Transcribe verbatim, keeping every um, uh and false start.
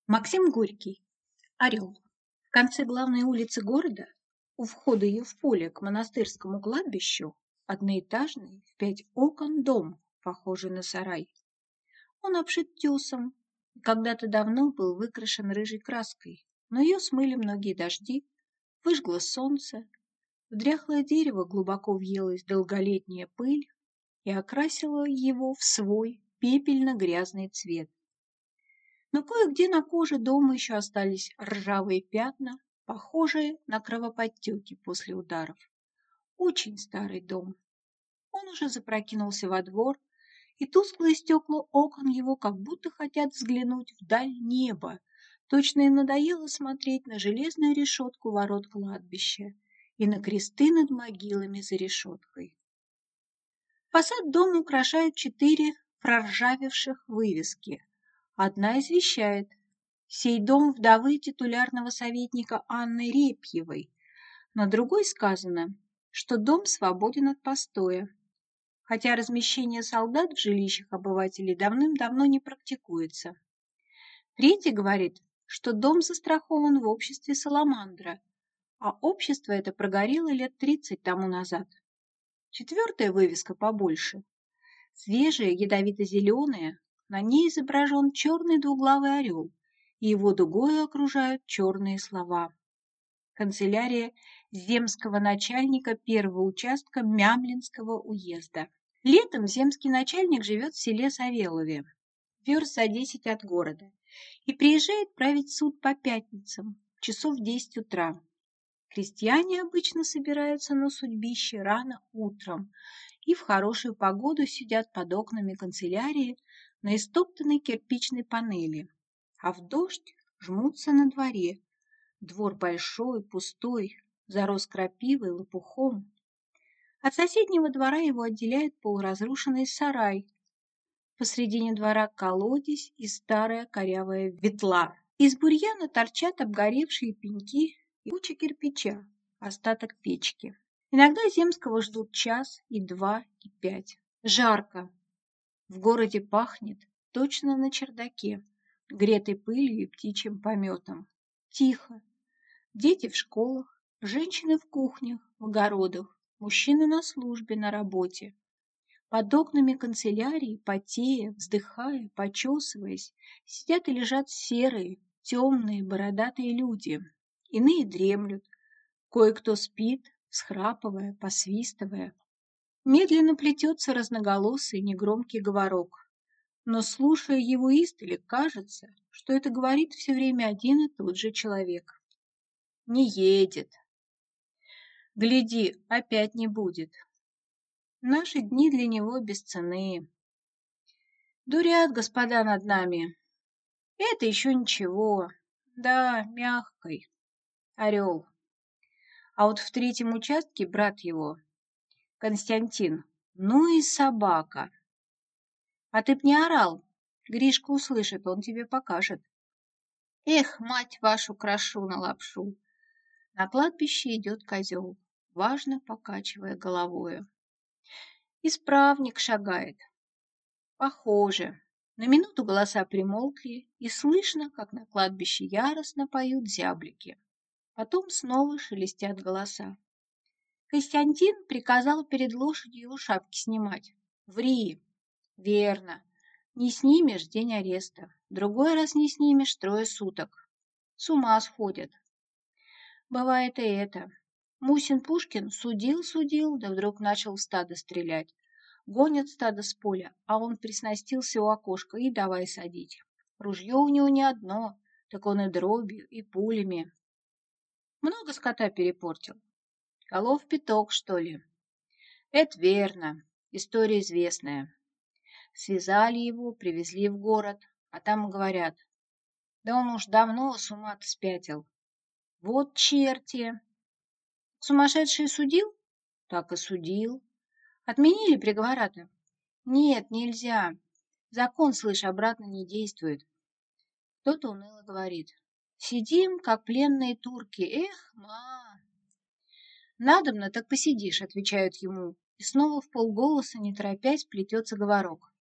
Максим Горький. Орел. В конце главной улицы города, у входа ее в поле к монастырскому кладбищу, одноэтажный, в пять окон дом, похожий на сарай. Он обшит тесом, и когда-то давно был выкрашен рыжей краской, но ее смыли многие дожди, выжгло солнце, в дряхлое дерево глубоко въелась долголетняя пыль и окрасила его в свой пепельно-грязный цвет. Но кое-где на коже дома еще остались ржавые пятна, похожие на кровоподтеки после ударов. Очень старый дом. Он уже запрокинулся во двор, и тусклые стекла окон его как будто хотят взглянуть вдаль неба. Точно им надоело смотреть на железную решетку ворот кладбища и на кресты над могилами за решеткой. Фасад дома украшают четыре проржавевших вывески. Одна извещает: сей дом вдовы титулярного советника Анны Репьевой. На другой сказано, что дом свободен от постоя, хотя размещение солдат в жилищах обывателей давным-давно не практикуется. Третий говорит, что дом застрахован в обществе Саламандра, а общество это прогорело лет тридцать тому назад. Четвертая вывеска побольше, свежая, ядовито-зеленая, на ней изображен черный двуглавый орел, и его дугою окружают черные слова. Канцелярия земского начальника первого участка Мямлинского уезда. Летом земский начальник живет в селе Савелове, верст за десять от города, и приезжает править суд по пятницам, часов в десять утра. Крестьяне обычно собираются на судьбище рано утром и в хорошую погоду сидят под окнами канцелярии на истоптанной кирпичной панели, а в дождь жмутся на дворе. Двор большой, пустой, зарос крапивой, лопухом. От соседнего двора его отделяет полуразрушенный сарай. Посредине двора колодец и старая корявая ветла. Из бурьяна торчат обгоревшие пеньки и куча кирпича, остаток печки. Иногда земского ждут час, и два, и пять. Жарко. В городе пахнет, точно на чердаке, гретой пылью и птичьим пометом. Тихо. Дети в школах, женщины в кухнях, в огородах, мужчины на службе, на работе. Под окнами канцелярии, потея, вздыхая, почесываясь, сидят и лежат серые, темные, бородатые люди. Иные дремлют, кое-кто спит, всхрапывая, посвистывая. Медленно плетется разноголосый негромкий говорок, но, слушая его издали, кажется, что это говорит все время один и тот же человек. Не едет. Гляди, опять не будет. Наши дни для него бесценны. Дурят господа над нами. Это еще ничего. Да, мягкой. Орел. А вот в третьем участке брат его, Константин, ну и собака. А ты б не орал. Гришка услышит, он тебе покажет. Эх, мать вашу крошу на лапшу. На кладбище идет козел, важно покачивая головою. Исправник шагает. Похоже. На минуту голоса примолкли, и слышно, как на кладбище яростно поют зяблики. Потом снова шелестят голоса. Константин приказал перед лошадью его шапки снимать. Ври. Верно. Не снимешь — день ареста. Другой раз не снимешь — трое суток. С ума сходят. Бывает и это. Мусин Пушкин судил-судил, да вдруг начал в стадо стрелять. Гонят стадо с поля, а он приснастился у окошка и давай садить. Ружье у него не одно, так он и дробью, и пулями. Много скота перепортил. Голов пяток, что ли? Это верно. История известная. Связали его, привезли в город, а там говорят: да он уж давно с ума-то спятил. Вот черти. Сумасшедший судил? Так и судил. Отменили приговора-то? Нет, нельзя. Закон, слышь, обратно не действует. Кто-то уныло говорит: сидим, как пленные турки. Эх, ма! Надобно, так посидишь, отвечают ему. И снова в полголоса, не торопясь, плетется говорок.